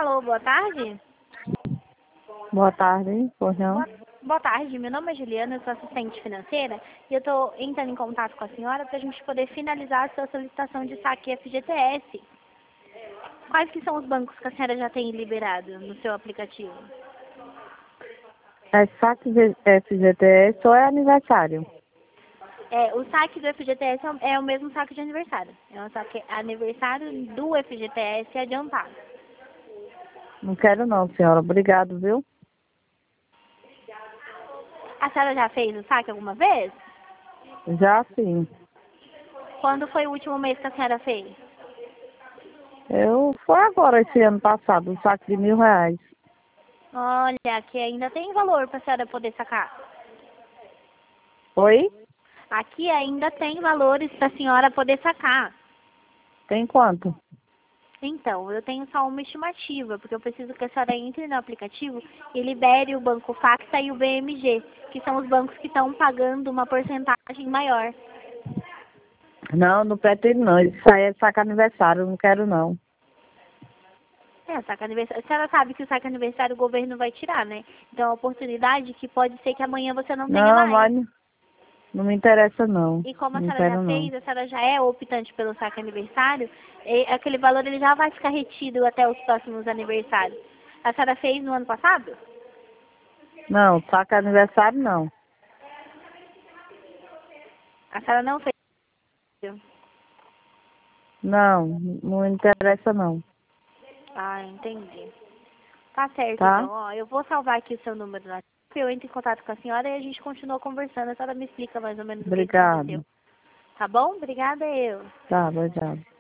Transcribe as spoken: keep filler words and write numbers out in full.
Alô, boa tarde? Boa tarde, pois não? Boa, boa tarde, meu nome é Juliana, eu sou assistente financeira e eu estou entrando em contato com a senhora para a gente poder finalizar a sua solicitação de saque F G T S. Quais que são os bancos que a senhora já tem liberado no seu aplicativo? É saque de F G T S ou é aniversário? É, o saque do F G T S é o é o mesmo saque de aniversário. É um saque aniversário do F G T S adiantado. Não quero não, senhora. Obrigado, viu? A senhora já fez o saque alguma vez? Já sim. Quando foi o último mês que a senhora fez? Eu foi agora esse ano passado, um saque de mil reais. Olha, aqui ainda tem valor para a senhora poder sacar. Oi? Aqui ainda tem valores para a senhora poder sacar. Tem quanto? Então, eu tenho só uma estimativa, porque eu preciso que a senhora entre no aplicativo e libere o Banco Facta e o B M G, que são os bancos que estão pagando uma porcentagem maior. Não, não pretendo não. Isso aí é saque aniversário, não quero não. É, saque aniversário. A senhora sabe que o saque aniversário o governo vai tirar, né? Então, é uma oportunidade que pode ser que amanhã você não tenha Não, mais. mas não me interessa não. E como a Não senhora já quero não. fez, a senhora já é optante pelo saque aniversário, e aquele valor ele já vai ficar retido até os próximos aniversários. A senhora fez no ano passado? Não, saque aniversário não. A senhora não fez. Não, não me interessa não. Ah, entendi. Tá certo, Tá? então. Ó, eu vou salvar aqui o seu número no WhatsApp, eu entro em contato com a senhora e a gente continua conversando. A senhora me explica mais ou menos o que que aconteceu. Obrigado. Tá bom? Obrigada, eu. Tá, obrigado.